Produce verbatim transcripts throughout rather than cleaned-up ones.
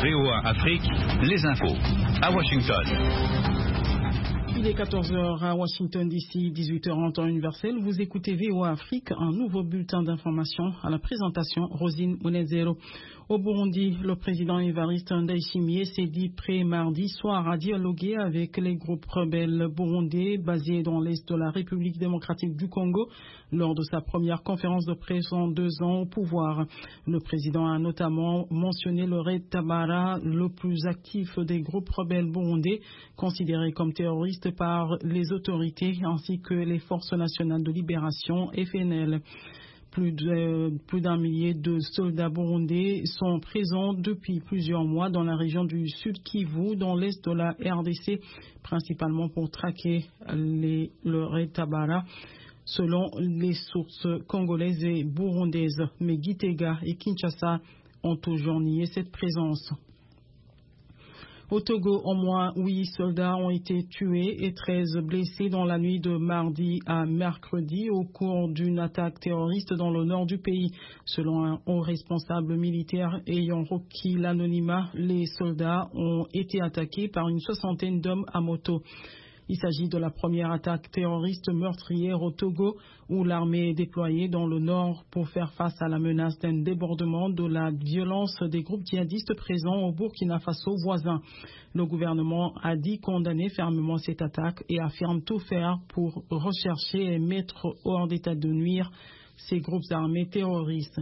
V O A Afrique, les infos. À Washington. Il est quatorze heures à Washington D C, dix-huit heures en temps universel. Vous écoutez V O A Afrique, un nouveau bulletin d'information à la présentation Rosine Munezero. Au Burundi, le président Evariste Ndayishimiye s'est dit prêt mardi soir à dialoguer avec les groupes rebelles burundais basés dans l'est de la République démocratique du Congo lors de sa première conférence de presse en deux ans au pouvoir. Le président a notamment mentionné le Red Tabara, le plus actif des groupes rebelles burundais, considéré comme terroriste par les autorités ainsi que les forces nationales de libération F N L. Plus de, plus d'un millier de soldats burundais sont présents depuis plusieurs mois dans la région du Sud Kivu, dans l'est de la R D C, principalement pour traquer les, le Red Tabara, selon les sources congolaises et burundaises. Mais Gitega et Kinshasa ont toujours nié cette présence. Au Togo, au moins huit soldats ont été tués et treize blessés dans la nuit de mardi à mercredi au cours d'une attaque terroriste dans le nord du pays. Selon un haut responsable militaire ayant requis l'anonymat, les soldats ont été attaqués par une soixantaine d'hommes à moto. Il s'agit de la première attaque terroriste meurtrière au Togo, où l'armée est déployée dans le nord pour faire face à la menace d'un débordement de la violence des groupes djihadistes présents au Burkina Faso voisin. Le gouvernement a dit condamner fermement cette attaque et affirme tout faire pour rechercher et mettre hors d'état de nuire ces groupes armés terroristes.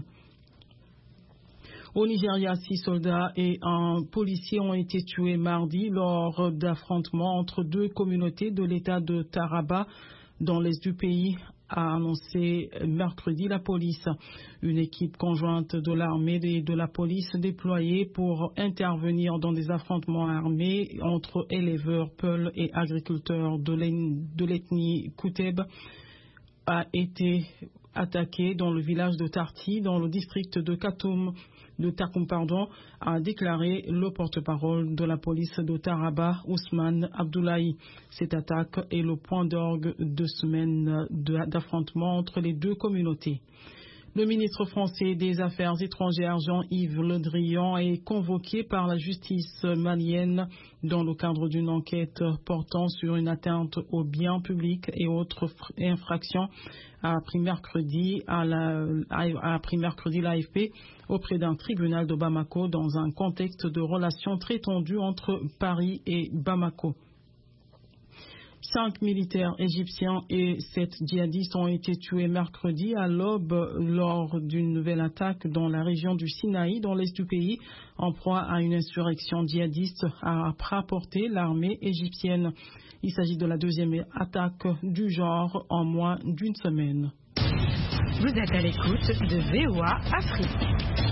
Au Nigeria, six soldats et un policier ont été tués mardi lors d'affrontements entre deux communautés de l'État de Taraba dans l'est du pays, a annoncé mercredi la police. Une équipe conjointe de l'armée et de la police déployée pour intervenir dans des affrontements armés entre éleveurs, peuls et agriculteurs de l'ethnie Kouteb a été attaquée dans le village de Tarti, dans le district de Katoum. de Takoum, pardon, a déclaré le porte-parole de la police de Taraba, Ousmane Abdoulaye. Cette attaque est le point d'orgue de semaines d'affrontement entre les deux communautés. Le ministre français des Affaires étrangères Jean-Yves Le Drian est convoqué par la justice malienne dans le cadre d'une enquête portant sur une atteinte aux biens publics et autres infractions, a appris mercredi à la, a appris mercredi l'A F P auprès d'un tribunal de Bamako dans un contexte de relations très tendues entre Paris et Bamako. Cinq militaires égyptiens et sept djihadistes ont été tués mercredi à l'aube lors d'une nouvelle attaque dans la région du Sinaï, dans l'est du pays, en proie à une insurrection djihadiste, a rapporté l'armée égyptienne. Il s'agit de la deuxième attaque du genre en moins d'une semaine. Vous êtes à l'écoute de V O A Afrique.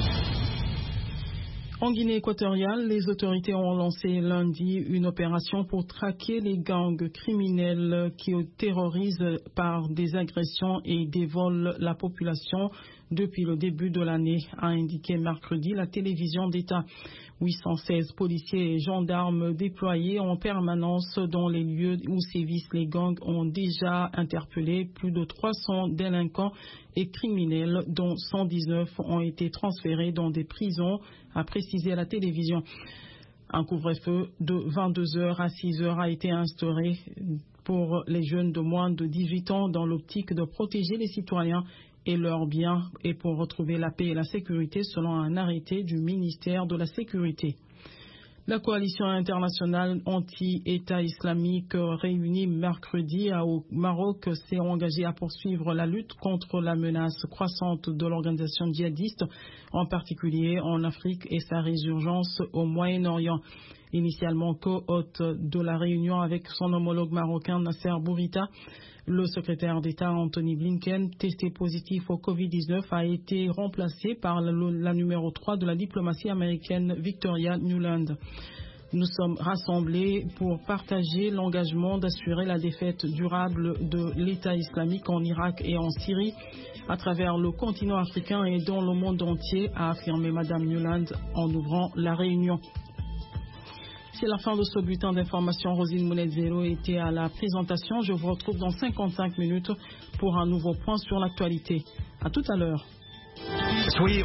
En Guinée équatoriale, les autorités ont lancé lundi une opération pour traquer les gangs criminels qui terrorisent par des agressions et dévolent la population depuis le début de l'année, a indiqué mercredi la télévision d'État. huit cent seize policiers et gendarmes déployés en permanence dans les lieux où sévissent les gangs ont déjà interpellé plus de trois cents délinquants et criminels, dont cent dix-neuf ont été transférés dans des prisons, a précisé la télévision. Un couvre-feu de vingt-deux heures à six heures a été instauré pour les jeunes de moins de dix-huit ans dans l'optique de protéger les citoyens et leurs biens et pour retrouver la paix et la sécurité selon un arrêté du ministère de la Sécurité. La coalition internationale anti-État islamique réunie mercredi au Maroc s'est engagée à poursuivre la lutte contre la menace croissante de l'organisation djihadiste, en particulier en Afrique et sa résurgence au Moyen-Orient. Initialement co-hôte de la réunion avec son homologue marocain Nasser Bourita, le secrétaire d'État Anthony Blinken, testé positif au covid dix-neuf, a été remplacé par la, la numéro trois de la diplomatie américaine Victoria Nuland. Nous sommes rassemblés pour partager l'engagement d'assurer la défaite durable de l'État islamique en Irak et en Syrie à travers le continent africain et dans le monde entier, a affirmé Madame Nuland en ouvrant la réunion. C'est la fin de ce bulletin d'information. Rosine Munezero était à la présentation. Je vous retrouve dans cinquante-cinq minutes pour un nouveau point sur l'actualité. À tout à l'heure. Soyez